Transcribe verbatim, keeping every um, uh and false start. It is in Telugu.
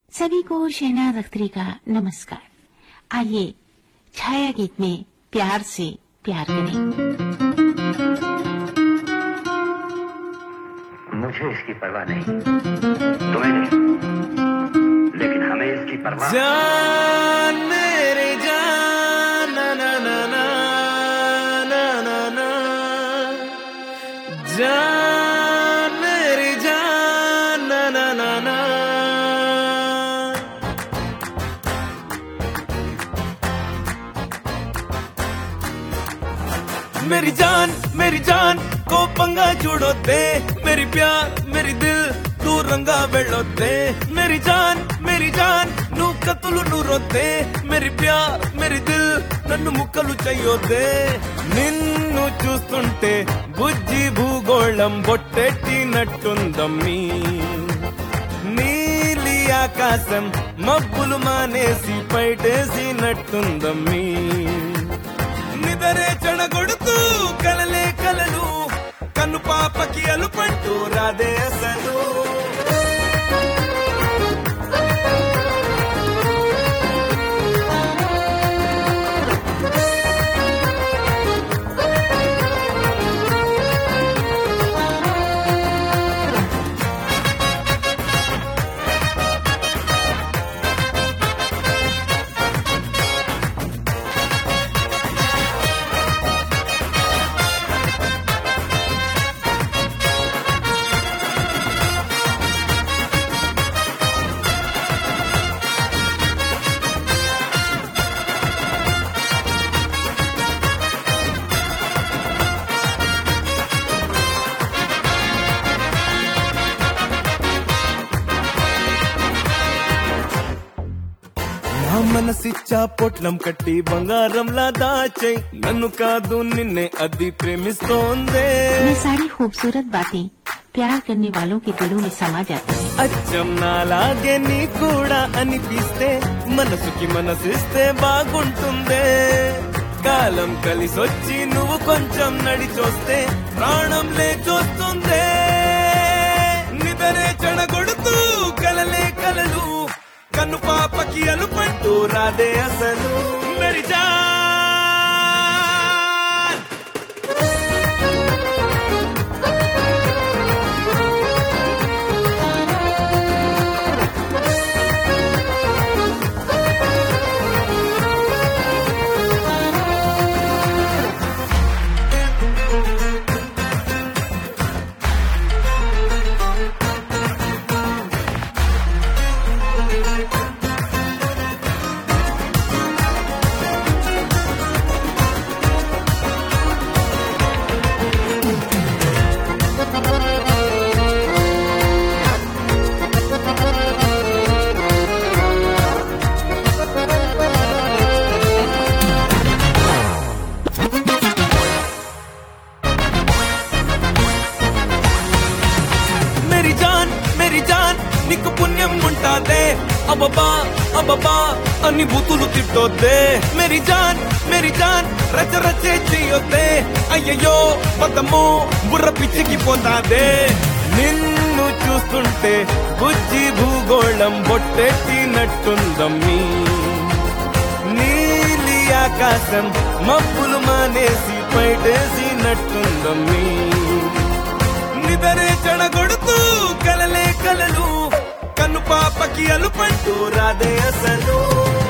सभी को शहनाज अख्तरी का नमस्कार। आइए छाया गीत में प्यार से प्यार करें। मुझे इसकी परवाह नहीं, तुम्हें नहीं, लेकिन हमें इसकी परवाह। जान मेरे जान ना ना ना ना ना ना ना जान मेरे जान ना ना ना ना मेरी जान मेरी जान को पंगा जुड़ोते मेरी प्यार मेरी दिल तू रंगा बेड़ोते मेरी जान मेरी जान नू कतुलु नूरोते मेरी प्यार मेरी दिल నన్ను ముక్కలు చెయ్యొద్దే నిన్ను చూస్తుంటే బుజ్జి భూగోళం బొట్టెట్టినట్టుందమ్మీ నీలి ఆకాశం మబ్బులు మానేసి పైటేసినట్టుందమ్మీ నిదరే చెడగొడుతూ కలలే కలలు కన్ను పాపకి అలుపంటూ రాదే అసలు మనసిచ్చా పొట్లం కట్టి బంగారంలా దాచే నన్ను కాదు నిన్నే అది ప్రేమిస్తోందే ये सारी खूबसूरत बातें प्यार करने वालों के दिलों में समा जाती हैं। అచ్చం నాలాగే నీ కూడా అనిపిస్తే మనసుకి మనసిస్తే బాగుంటుందే కాలం కలిసొచ్చి నువ్వు కొంచెం నడిచొస్తే ప్రాణం లేచొస్తుందే నిదరే చెడగొడుతూ కలలే కలలు కన్ను పాపకి అలుపంటూ రాదే అసలు మెరి జాన్ నీకు పుణ్యం ఉంటాదే అబ్బబా అబ్బబా అని బూతులు తిట్టొద్దే మేరీ జాన్ మేరీ జాన్ రచ రచే చెయ్యొద్దే అయ్యయ్యో పదము బుర్ర పిచ్చికి పోతాదే నిన్ను చూస్తుంటే బుజ్జి భూగోళం బొట్టెట్టినట్టుందమ్మీ నీలి ఆకాశం మబ్బులు మానేసి పైటేసినట్టుందమ్మీ నిదరే చెడగొడుతూ కలలే కలలు కన్ను పాపకి అలుపంటూ రాదే అసలు